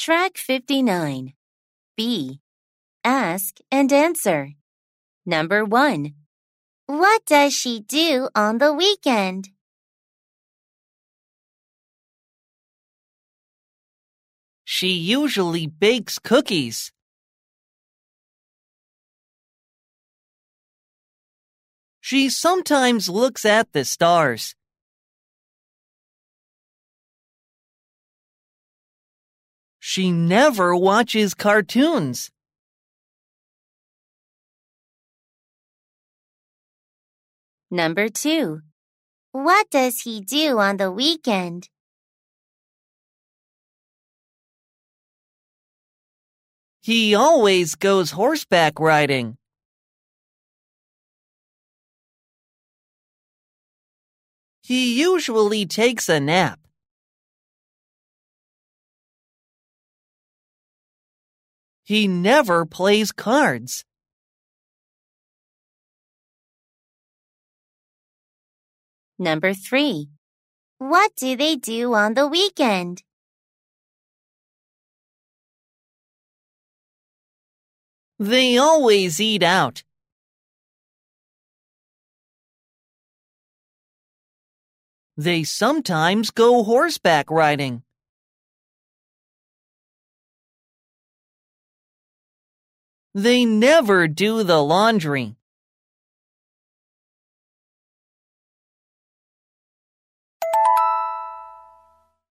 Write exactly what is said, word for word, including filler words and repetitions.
Track fifty-nine. B. Ask and answer. Number one. What does she do on the weekend? She usually bakes cookies. She sometimes looks at the stars. She never watches cartoons. Number two. What does he do on the weekend? He always goes horseback riding. He usually takes a nap. He never plays cards. Number three. What do they do on the weekend? They always eat out. They sometimes go horseback riding. They never do the laundry.